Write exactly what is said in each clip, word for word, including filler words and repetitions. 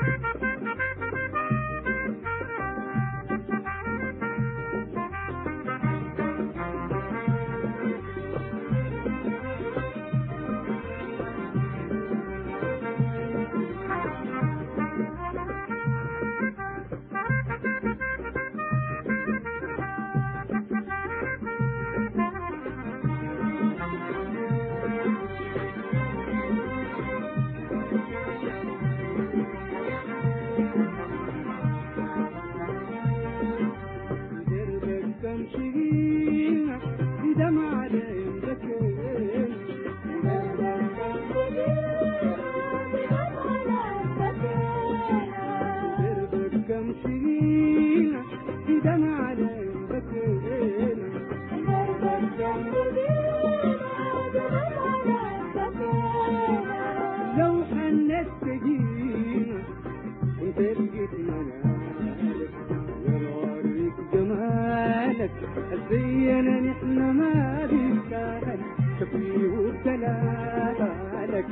لو حنت تجينا انت لقيت منالك ونوريك جمالك زينا نحن ما بيستاهل شكلي وبدلالك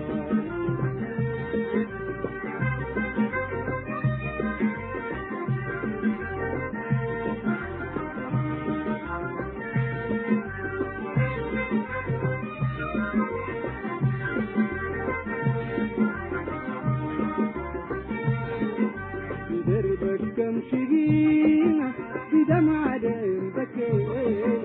كم شقينا بدمع عين بكينا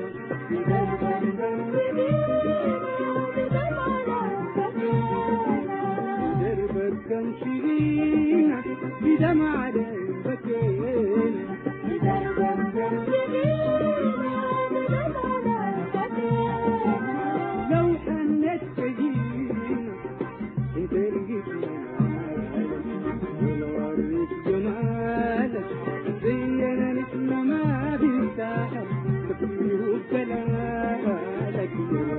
دربك كم شقينا بدمع عين بكينا لو حنت تجينا انت لقيت ونوريك جمالك زينا نحن ما بيستاهل تفكير وكلامك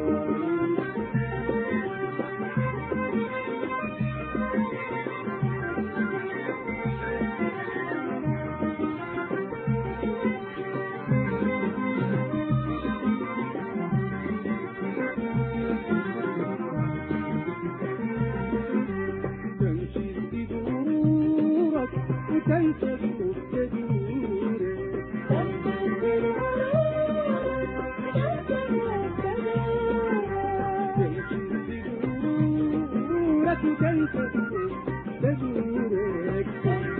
وتنسى تدورك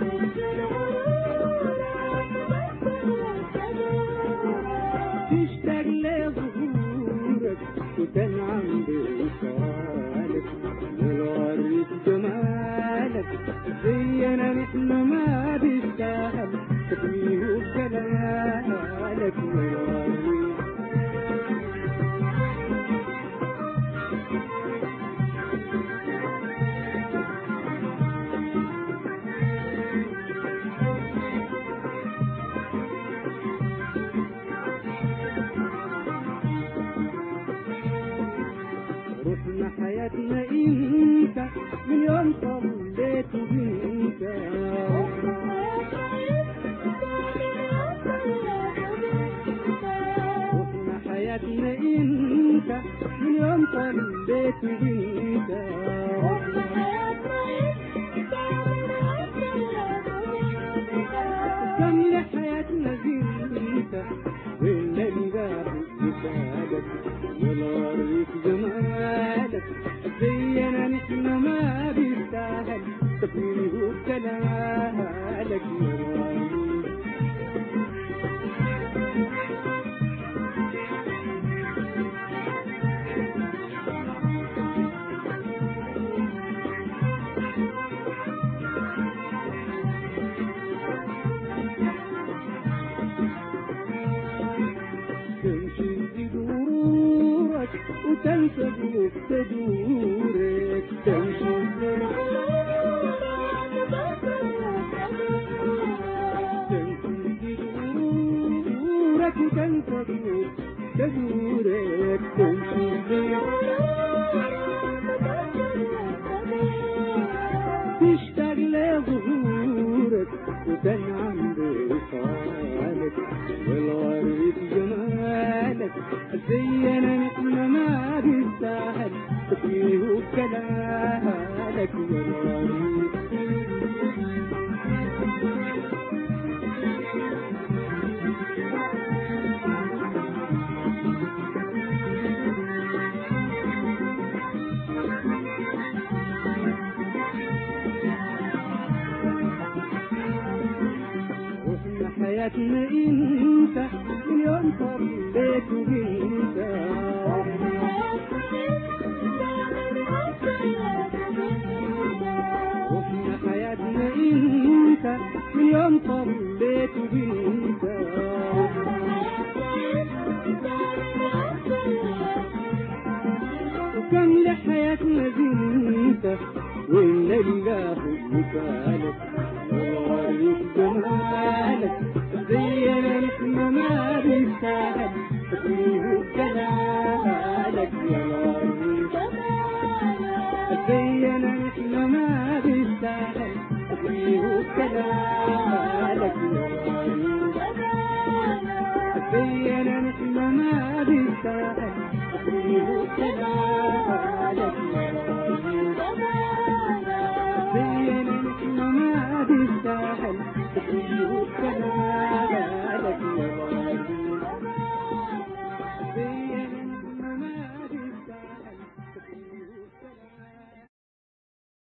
تشتاق لظهورك وتنعم بوصالك ونوريك جمالك زينا نحن ما بيستاهل تكميه وكلامك ونوريك رحنا حياتنا انت من يوم صليت بيك رحنا حياتنا انت من يوم صليت بيك كمل حياتنا زينتك ولا نقابل بسالك ونوريك جمالك زينا نحن ما بيستاهل تفكيري وكلامك وتنسى تدورك تمشي تدورك وتنسى تدورك تمشي تشتاق لظهورك وتنعم بوصالك ونوريك جمالك زينا نحن ما بيستاهل تفكير وكلامك ونوريك صليت بنت وفي حياتنا انت من يوم صليت بنت وكم لحياتنا بنت وإن الله مثالك ووريك جمالك زينا نحن ما بيساعد تقريب جلالك يا وريك زينا نحن ما بيساعد تقريب جلالك يا وريك زينا نحن ما بيساعد تقريب جلالك